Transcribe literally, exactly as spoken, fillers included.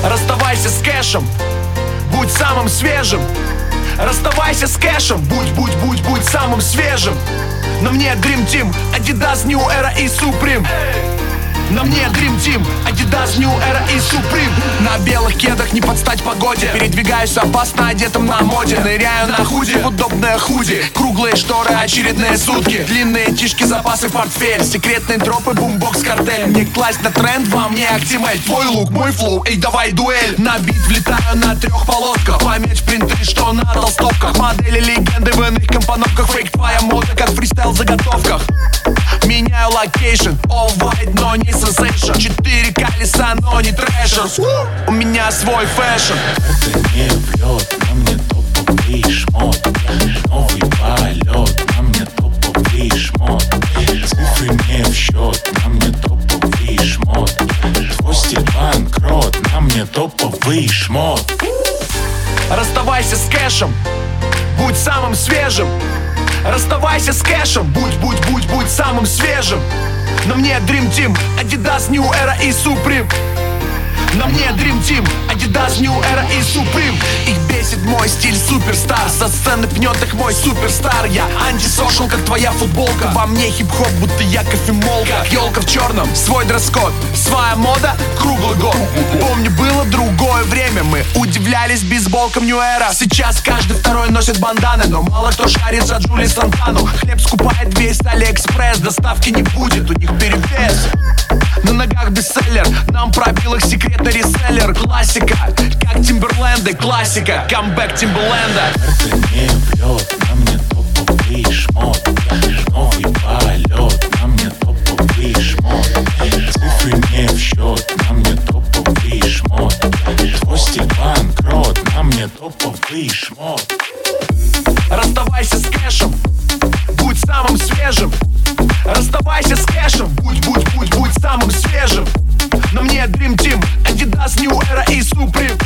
Расставайся с кэшем, будь самым свежим. Расставайся с кэшем, будь, будь, будь, будь самым свежим. На мне Dream Team, Adidas, New Era и Supreme. На мне Dream Team, Adidas, New Era и Supreme. На белых кедах не подстать погоде. Передвигаюсь опасно одетым на моде. Ныряю на худи в удобное худи. Круглые шторы, очередные сутки. Длинные тишки, запасы, портфель. Секретные тропы, бумбокс, картель. Не класть на тренд, во мне актимель. Твой лук, мой флоу, эй, давай дуэль. На бит влетаю на трех полосках. Пометь принты, что на толстовках. Модели легенды в иных компоновках. Фейк твоя мода, как фристайл в заготовках. Меняю локейшн, all white, но не сенсейшн. Четыре колеса, но не трэшер. У меня свой фэшн. Это не влет, на мне топовый шмот. Новый полет, на мне топовый шмот. Цифры не в счет, на мне топовый шмот. Твой стиль банкрот, на мне топовый шмот. Расставайся с кэшем, будь самым свежим. Расставайся с кэшем, будь, будь, будь, будь самым свежим. На мне Dream Team, Adidas, New Era и Supreme. На мне Dream Team, Adidas, New Era и Supreme. Их бесит мой стиль суперстар. Со сцены пнет их мой суперстар. Я антисошел, как твоя футболка. Во мне хип-хоп, будто я кофемолка. Как елка в черном, свой дресс-код. Своя мода, круглый год. Помню, было другое время. Мы удивлялись бейсболкам New Era. Сейчас каждый второй носит банданы. Но мало кто шарит за Джули Сантану. Хлеб скупает весь Алиэкспресс. Доставки не будет, у них перевес. На ногах бестселлер, нам пробил их секретный реселлер. Классика, как Тимберленды, классика, камбэк Тимберленда. Это не влет, на мне топовый шмот. Новый полет, на мне топовый шмот. Цифры не в счет, на мне топовый шмот. Твой стиль банкрот, на мне топовый шмот. Расставайся с кэшем, будь самым свежим. Расставайся с кэшем, будь, будь, будь, будь самым свежим. На мне Dream Team, Adidas, New Era и Supreme.